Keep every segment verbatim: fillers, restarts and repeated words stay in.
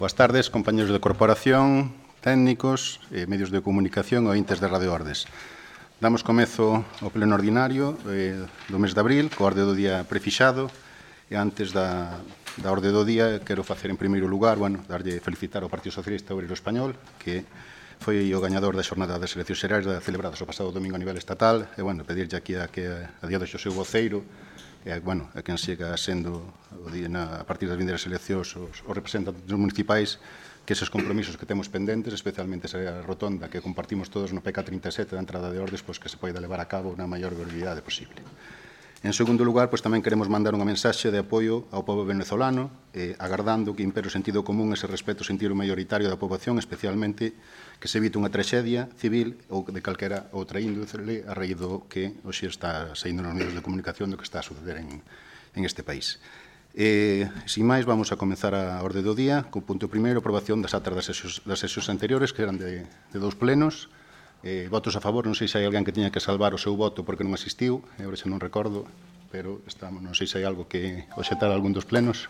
Boas tardes, compañeros de corporación, técnicos, eh, medios de comunicación e ointes de Radio Ordes. Damos comezo ao pleno ordinario eh, do mes de abril, co orde do día prefixado, e antes da, da orde do día quero facer en primeiro lugar, bueno, darlle felicitar ao Partido Socialista Obrero Español, que foi o gañador da xornada das eleccións xerais celebradas o pasado domingo a nivel estatal, e, bueno, pedirlle aquí a que a día do seu voceiro, e, bueno, a quen siga sendo o día, na, a partir das vindeiras eleccións os, os representantes municipais, que eses compromisos que temos pendentes, especialmente esa rotonda que compartimos todos no P K trinta e sete da entrada de Ordes, pois que se poida levar a cabo na maior brevidade posible. En segundo lugar, pois tamén queremos mandar unha mensaxe de apoio ao pobo venezolano, eh, agardando que impere o sentido común ese respeto sentido maioritario da poboación, especialmente que se evite unha traxedia civil ou de calquera outra índole a raíz do que hoxe está saindo nos medios de comunicación do que está a suceder en, en este país. Eh, sin máis, vamos a comenzar a orde do día co punto primeiro, aprobación das actas das sesións, das sesións anteriores, que eran de, de dous plenos. Eh, votos a favor, non sei se hai alguén que tiña que salvar o seu voto porque non asistiu, agora xa non recordo, pero estamos, non sei se hai algo que oxetar algún dos plenos.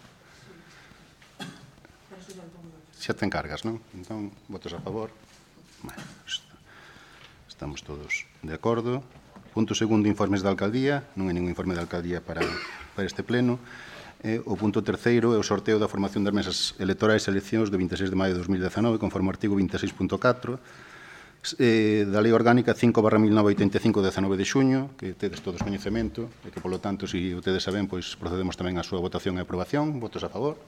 Xa te encargas, non? Entón, votos a favor. Bueno, estamos todos de acordo. Punto segundo, informes da alcaldía. Non hai ningún informe da alcaldía para, para este pleno. E o punto terceiro é o sorteo da formación das mesas electorais e eleccións de vinte e seis de maio de dos mil dezanove, conforme o artigo vinte e seis punto catro eh, da Lei Orgánica cinco barra mil novecentos oitenta e cinco, dezanove de xuño, que tedes todos coñecemento, e que, polo tanto, se o tedes saben, pois procedemos tamén á súa votación e aprobación. Votos a favor.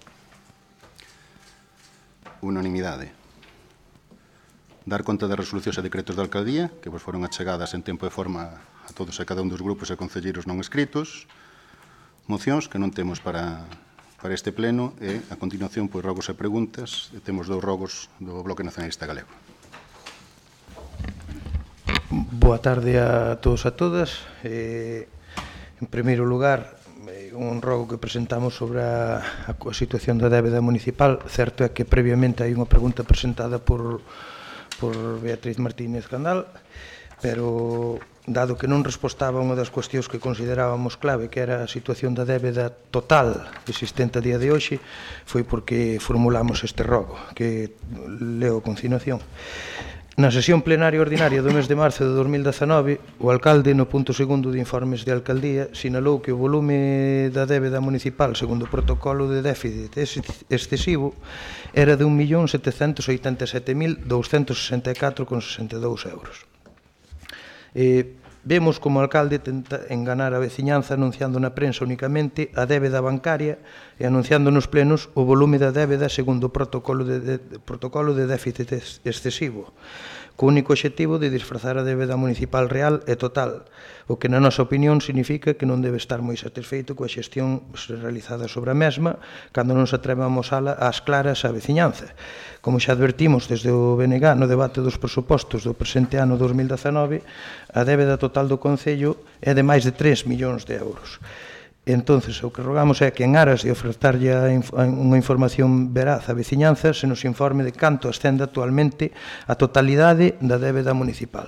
Unanimidade. Dar conta das resolucións e decretos da alcaldía, que vos foron achegadas en tempo e forma a todos e cada un dos grupos e concelleiros non escritos. Mocións que non temos para, para este pleno e, a continuación, pois, rogos e preguntas. E temos dous rogos do Bloque Nacionalista Galego. Boa tarde a todos e a todas. Eh, en primeiro lugar, eh, un rogo que presentamos sobre a, a situación da débeda municipal. Certo é que previamente hai unha pregunta presentada por, por Beatriz Martínez Candal, pero dado que non respostaba unha das cuestións que considerábamos clave, que era a situación da débeda total existente a día de hoxe, foi porque formulamos este rogo, que leo a continuación. Na sesión plenaria ordinaria do mes de marzo de dos mil dezanove, o alcalde, no punto segundo de informes de alcaldía, sinalou que o volume da débeda municipal, segundo o protocolo de déficit excesivo, era de un millón setecentos oitenta e sete mil douscentos sesenta e catro con sesenta e dous euros. Eh, vemos como o alcalde tenta enganar a veciñanza anunciando na prensa únicamente a débeda bancaria e anunciando nos plenos o volume da débeda segundo o protocolo de, de, de, protocolo de déficit excesivo, co único obxectivo de disfrazar a débeda municipal real e total, o que na nosa opinión significa que non debe estar moi satisfeito coa xestión realizada sobre a mesma cando non se atreve a amosala ás claras á veciñanza. Como xa advertimos desde o B N G no debate dos presupostos do presente ano dos mil dezanove, a débeda total do Concello é de máis de tres millóns de euros. Entonces, o que rogamos é que en aras de ofertarlle unha información veraz á veciñanza se nos informe de canto ascende actualmente a totalidade da débeda municipal.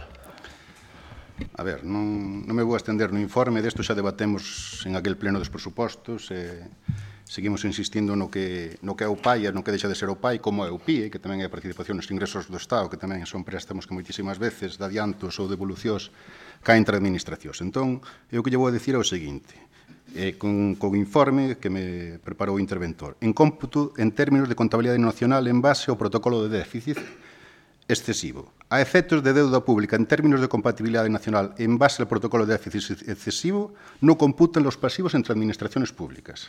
A ver, non, non me vou a estender no informe, desto xa debatemos en aquel pleno dos presupostos, e seguimos insistindo no que, no que é o P A I e no que deixa de ser o P A I, como é o P I E, que tamén é a participación nos ingresos do Estado, que tamén son préstamos que moitísimas veces de adiantos ou devolucións caen entre administracións. Entón, eu que lle vou a dicir é o seguinte, eh, con, con o informe que me preparou o interventor. En cómputo, en términos de contabilidade nacional, en base ao protocolo de déficit excesivo. A efectos de deuda pública en términos de compatibilidade nacional en base ao protocolo de déficit excesivo, non computan los pasivos entre administraciones públicas.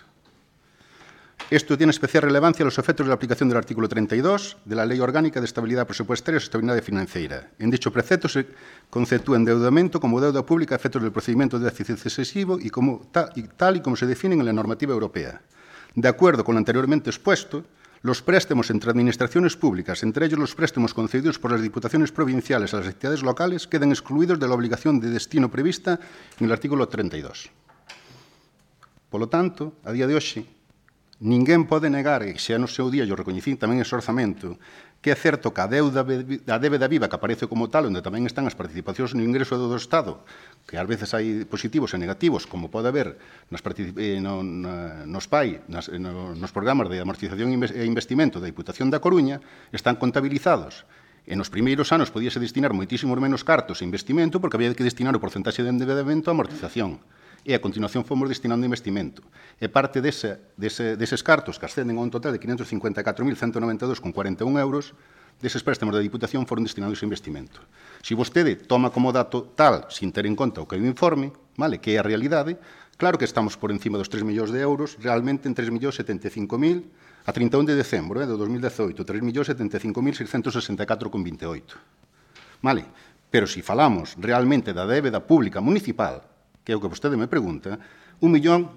Esto tiene especial relevancia a los efectos de la aplicación del artículo treinta y dos de la Ley Orgánica de Estabilidad Presupuestaria y Sostenibilidad Financiera. En dicho precepto se conceptúa endeudamiento como deuda pública a efectos del procedimiento de déficit excesivo y, como ta, y tal y como se definen en la normativa europea. De acuerdo con lo anteriormente expuesto, los préstamos entre administraciones públicas, entre ellos los préstamos concedidos por las diputaciones provinciales a las entidades locales, quedan excluidos de la obligación de destino prevista en el artículo treinta y dos. Por lo tanto, a día de hoxe, ninguén pode negar, e xa no seu día yo recoñecín tamén ese orzamento, que é certo que a débeda, a débeda viva que aparece como tal, onde tamén están as participacións no ingreso do Estado, que ás veces hai positivos e negativos, como pode haber nas eh, no, na, nos P A I, nas, no, nos programas de amortización e investimento da Diputación da Coruña, están contabilizados. E nos primeiros anos podíase destinar moitísimos menos cartos a investimento porque había que destinar o porcentaxe de endeudamento a amortización. E a continuación fomos destinando investimento. E parte dese, dese, deses cartos, que ascenden a un total de quinhentos cincuenta e catro mil ciento noventa e dous coma cuarenta e un euros, deses préstamos da Diputación foron destinados a investimento. Se vostede toma como dato tal, sin ter en conta o que é o informe, vale, que é a realidade, claro que estamos por encima dos tres millóns de euros, realmente en tres millóns setenta e cinco mil, a trinta e un de decembro eh, de dos mil dezoito, tres millóns setenta e cinco mil seiscentos sesenta e catro coma vinte e oito. Vale? Pero se falamos realmente da débeda pública municipal, que é o que vostede me pregunta, un millón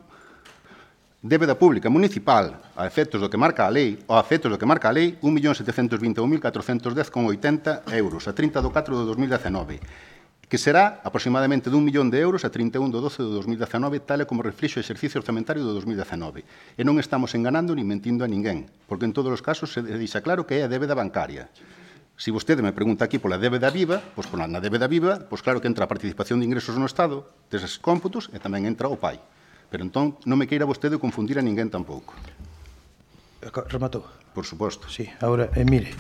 débeda pública municipal a efectos do que marca a lei, ou a efectos do que marca a lei, un millón setecentos vinte e un mil catrocentos dez coma oitenta euros a trinta do catro do dos mil dezenove, que será aproximadamente dun millón de euros a trinta e un do doce do dos mil dezenove, tal e como reflixo o exercicio orzamentario do dos mil dezenove. E non estamos enganando ni mentindo a ninguén, porque en todos os casos se deixa claro que é a débeda bancaria. Se vostede me pregunta aquí pola débeda viva, pois pola na débeda viva, pois claro que entra a participación de ingresos no Estado, deses cómputos, e tamén entra o P A I. Pero entón non me queira vostede confundir a ninguén tampouco. Rematou? Por suposto. Sí, agora, eh, mire,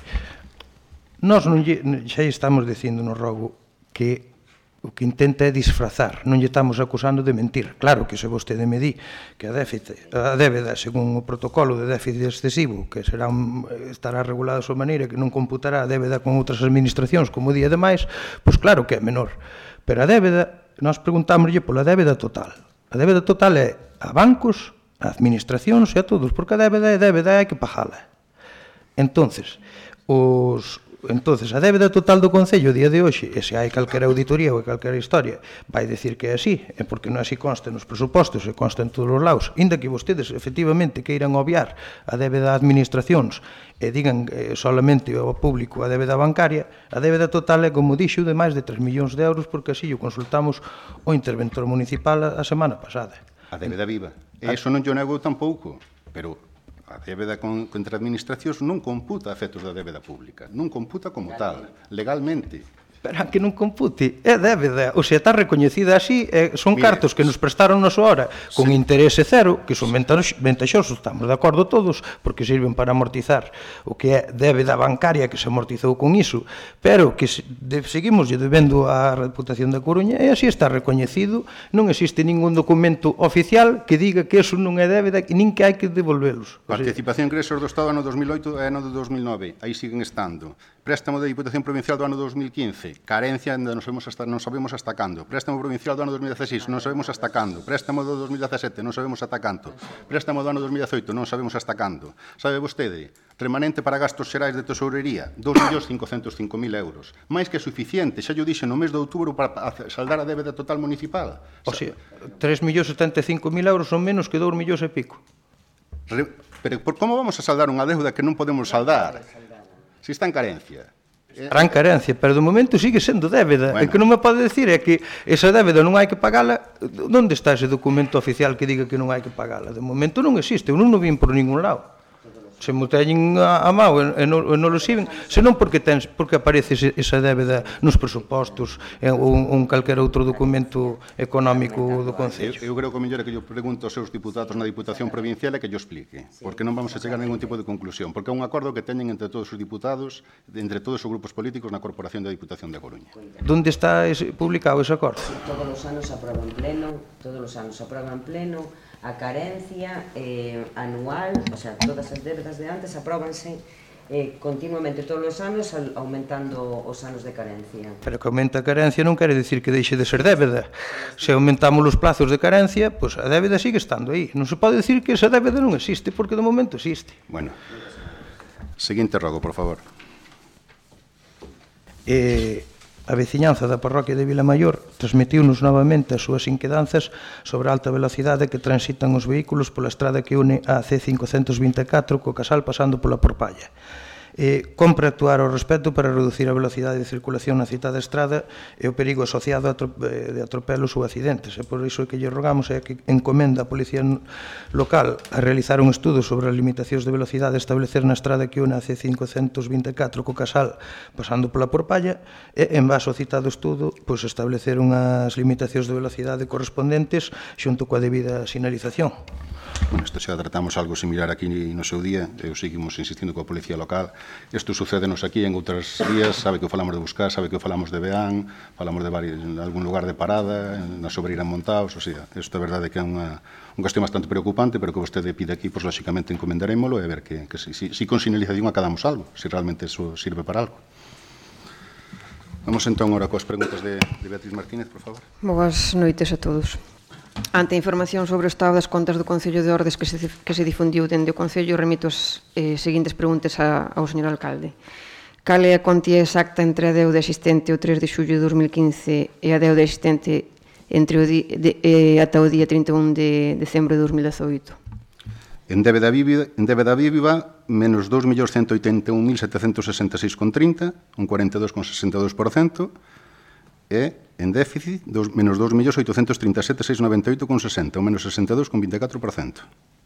nós non lle, xa estamos dicindo no rogo que o que intenta é disfrazar, non lle estamos acusando de mentir. Claro que se vostede me di que a, déficit, a débeda, según o protocolo de déficit excesivo, que será un, estará regulado a súa maneira, que non computará a débeda con outras administracións como día demais, pois claro que é menor. Pero a débeda, nós preguntámoslle pola débeda total. A débeda total é a bancos, a administracións e a todos, porque a débeda é débeda e hai que pagala. Entonces, os... Entonces, a débeda total do Concello, día de hoxe, e se hai calquera auditoría ou calquera historia, vai dicir que é así, é porque non así consta nos presupostos e consta en todos os lados, inda que vostedes efectivamente queiran obviar a débeda a administracións e digan eh, solamente ao público a débeda bancaria, a débeda total é, como dixo, de máis de tres millóns de euros, porque así o consultamos o interventor municipal a semana pasada. A débeda viva. E iso non yo nego tampouco, pero a débeda con, contra administracións non computa a efectos da débeda pública, non computa como tal, legalmente. Pero que non compute, é débeda, ou sea, está recoñecida así, eh, son Mire, cartos que nos prestaron na súa hora con sí. interese cero, que son ventaxosos, estamos de acordo todos, porque sirven para amortizar o que é débeda bancaria que se amortizou con iso, pero que se, de, seguimos debendo á Reputación da Coruña, e así está recoñecido, non existe ningún documento oficial que diga que eso non é débeda, nin que hai que devolvelos. Participación en ingresos do Estado ano dos mil oito e ano do dos mil nove, aí siguen estando. Préstamo da Diputación Provincial do ano dos mil quince, carencia non sabemos hasta, non sabemos hasta cando. Préstamo provincial do ano dos mil dezasseis, non sabemos hasta cando. Préstamo do dos mil dezasete, non sabemos hasta canto. Préstamo do ano dos mil dezoito, non sabemos hasta cando. Sabe vostede, remanente para gastos xerais de tesourería, dos millóns cincocentos e cinco mil euros. Mais que suficiente, xa yo dixe no mes de outubro para saldar a débeda total municipal. O sea, tres millóns setenta e cinco mil euros son menos que dous millóns e pico. Re, pero por como vamos a saldar unha deuda que non podemos saldar? Si está en carencia. Estará en carencia, pero de momento sigue sendo débeda. Bueno. O que non me pode decir é que esa débeda non hai que pagala. Onde está ese documento oficial que diga que non hai que pagala? De momento non existe, eu non o vin por ningún lado. Se mo teñen a, a mao e non, non lo siben, senón porque, tens, porque aparece ese, esa débeda nos presupostos ou un, un calquera outro documento económico do Concello. Eu, eu creo que o mellor é que yo pregunto aos seus diputados na Diputación Provincial e que yo explique, porque non vamos a chegar a ningún tipo de conclusión, porque é un acordo que teñen entre todos os diputados, entre todos os grupos políticos na Corporación da Diputación da Coruña. Donde está ese, publicado ese acordo? Todos os anos aproba en pleno, todos os anos aproba en pleno, a carencia eh, anual, o sea, todas as débedas de antes apróbanse eh, continuamente todos os anos aumentando os anos de carencia. Pero que aumenta a carencia non quere dicir que deixe de ser débeda. Se aumentamos os plazos de carencia, pois a débeda sigue estando aí. Non se pode dicir que esa débeda non existe, porque de momento existe. Bueno, seguinte rogo, por favor. Eh... A veciñanza da parroquia de Vilamaior transmitiunos novamente as súas inquedanzas sobre a alta velocidade que transitan os vehículos pola estrada que une a C cincocentos vinte e catro co Casal pasando pola Porpalla. Eh, compre actuar ao respecto para reducir a velocidade de circulación na citada estrada e o perigo asociado a atro de atropelos ou accidentes. E por iso que lle rogamos é que encomenda a Policía Local a realizar un estudo sobre as limitacións de velocidade a establecer na estrada que une a C cincocentos vinte e catro co Casal pasando pola Porpalla e, en base ao citado estudo, pois, establecer unhas limitacións de velocidade correspondentes xunto coa debida sinalización. Bueno, isto xa tratamos algo similar aquí no seu día, eu seguimos insistindo coa Policía Local. Isto sucédenos aquí en outras vías, sabe que o falamos de Buscar, sabe que o falamos de Beán, falamos de varios, en algún lugar de parada, na Sobreira en Montaos, o sea, isto é verdade que é unha, unha cuestión bastante preocupante, pero que vostede pide aquí, pois, lóxicamente, encomendarémolo e ver que, que si, si, si con sinalización acadamos algo, se si realmente eso sirve para algo. Vamos entón agora coas preguntas de, de Beatriz Martínez, por favor. Boas noites a todos. Ante a información sobre o estado das contas do Concello de Ordes que se, que se difundiu dende o Concello, remito as eh, seguintes preguntas a, ao señor alcalde. Cal é a contía exacta entre a deuda existente o tres de xullo de dos mil quince e a deuda existente entre o di, de, eh, ata o día trinta e un de decembro de dos mil dezoito? En débeda viva, en débeda viva menos dous millóns ciento oitenta e un mil setecentos sesenta e seis con trinta, un cuarenta e dos con sesenta e dos por cento, e en déficit dos, menos dous millóns oitocentos trinta e sete mil seiscentos noventa e oito con sesenta, un menos sesenta e dos con vinte e catro por cento.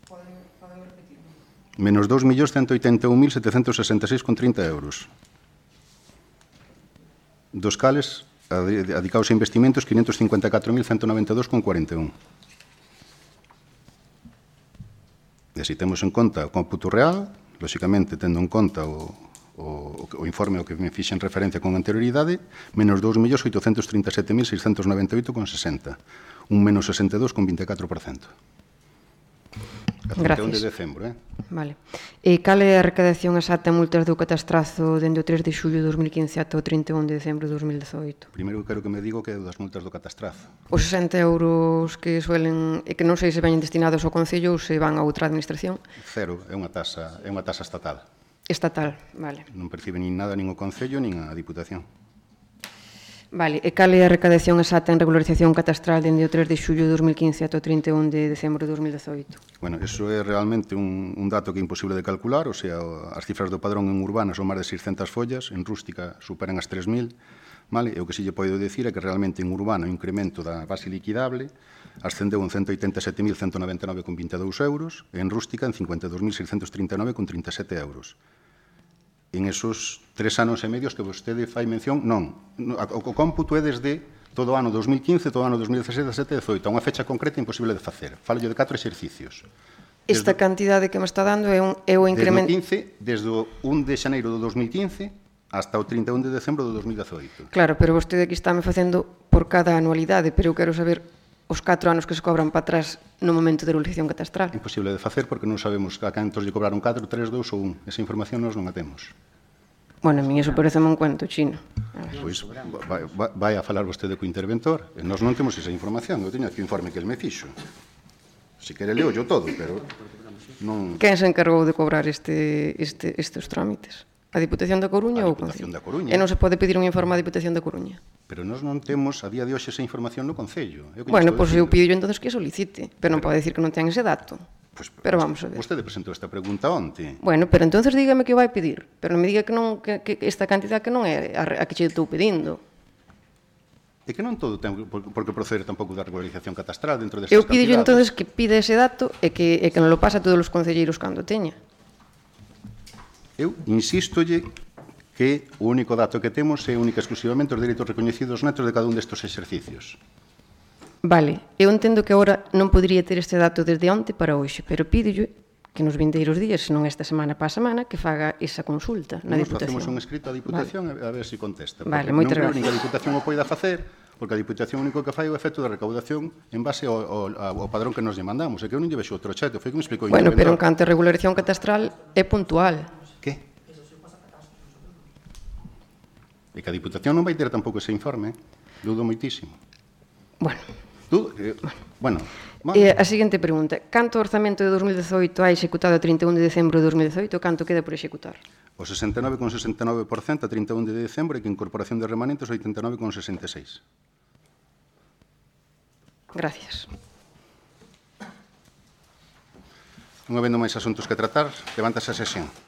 Menos dous millóns ciento oitenta e un mil setecentos sesenta e seis con trinta euros. Dos cales, adicados a investimentos, quinientos cincuenta e catro mil ciento noventa e dos con cuarenta e un. E se temos en conta o cómputo real, lóxicamente, tendo en conta o, o, o informe ao que me fixen referencia con anterioridade, menos dous millóns oitocentos trinta e sete mil seiscentos noventa e oito con sesenta, un menos sesenta e dos con vinte e catro por cento. A trinta e un de decembro, eh? Vale. E cal é a recadación exacta en multas do catastrazo dende o tres de xullo de dos mil quince ata o trinta e un de decembro de dos mil dezoito? Primeiro quero que me digo que é das multas do catastrazo. Os sesenta euros que suelen, e que non sei se veñen destinados ao Concello ou se van a outra administración? Cero, é unha tasa, é unha tasa estatal. Estatal, vale. Non percibe nin nada nin o Concello nin a Diputación. Vale, e cal é a recadación exacta en regularización catastral dende o tres de xullo de dos mil quince ata o trinta e un de decembro de dos mil dezoito? Bueno, eso é realmente un, un dato que é imposible de calcular, o sea, as cifras do padrón en urbana son máis de seiscentas follas, en rústica superan as tres mil, vale? E o que si lle podo dicir é que realmente en urbana o incremento da base liquidable ascendeu en ciento oitenta e sete mil ciento noventa e nove con vinte e dous euros e en rústica en cincuenta e dos mil seiscentos trinta e nove con trinta e sete euros. En esos tres anos e medios que vostede fai mención, non. O cómputo é desde todo o ano dos mil quince, todo o ano dos mil dezasete, dezasete, dezoito. A unha fecha concreta imposible de facer. Falo de catro exercicios. Esta cantidade que me está dando é, un, é o incremento... Desde o quince, desde o un de xaneiro do dos mil quince hasta o trinta e un de decembro do dos mil dezoito. Claro, pero vostede aquí está me facendo por cada anualidade, pero eu quero saber os catro anos que se cobran para atrás no momento de regularización catastral. Imposible de facer porque non sabemos a cantos lle cobraron catro, tres, dous ou un. Esa información nós non a temos. Bueno, a mí eso parece un cuento chino. Pois vai, vai a falar vostede co interventor. E nós non temos esa información. Eu teño aquí o informe que el me fixo. Se quere leo yo todo, pero non... Quen se encargou de cobrar este, este, estes trámites? A Diputación da Coruña ou o Concello? A Diputación da Coruña. E non se pode pedir un informe á Diputación da Coruña? Pero nós non temos a día de hoxe esa información no Concello. Bueno, pois eu pido entonces que solicite, pero non pode dicir que non ten ese dato. Pues, pero vamos a ver. Vostede presentou esta pregunta onte. Bueno, pero entonces dígame que vai pedir, pero non me diga que non que, que esta cantidad que non é a, a que che estou pedindo. É que non todo ten por, por que proceder tampouco da regularización catastral dentro destas eu pido cantidades. entonces que pide ese dato e que, e que non lo pasa a todos os concelleiros cando teña. Eu insístolle que o único dato que temos é única exclusivamente os dereitos recoñecidos netos de cada un destes exercicios. Vale, eu entendo que agora non podría ter este dato desde onte para hoxe, pero pídolle que nos vindeiros días, senón esta semana para a semana, que faga esa consulta na Nos Diputación. facemos un escrito á Diputación vale. a ver se si contesta. Vale, non moitas creo gracias. que a Diputación o poida facer, porque a Diputación único que fai o efecto de recaudación en base ao, ao, ao padrón que nos lle mandamos. É que eu non lle vexo outro cheto, foi que me explicou o Bueno, pero en interventor. canto a regularización catastral é puntual. Que? E que a Diputación non vai ter tampouco ese informe, dudo moitísimo. Bueno, Dudo, eh, bueno, bueno. E a seguinte pregunta, canto orzamento de dos mil dezoito hai executado a trinta e un de decembro de dos mil dezoito, canto queda por executar? O sesenta e nove con sesenta e nove por cento a trinta e un de decembro e que incorporación de remanentes o oitenta e nove con sesenta e seis. Gracias. Non habendo máis asuntos que tratar, levántase a sesión.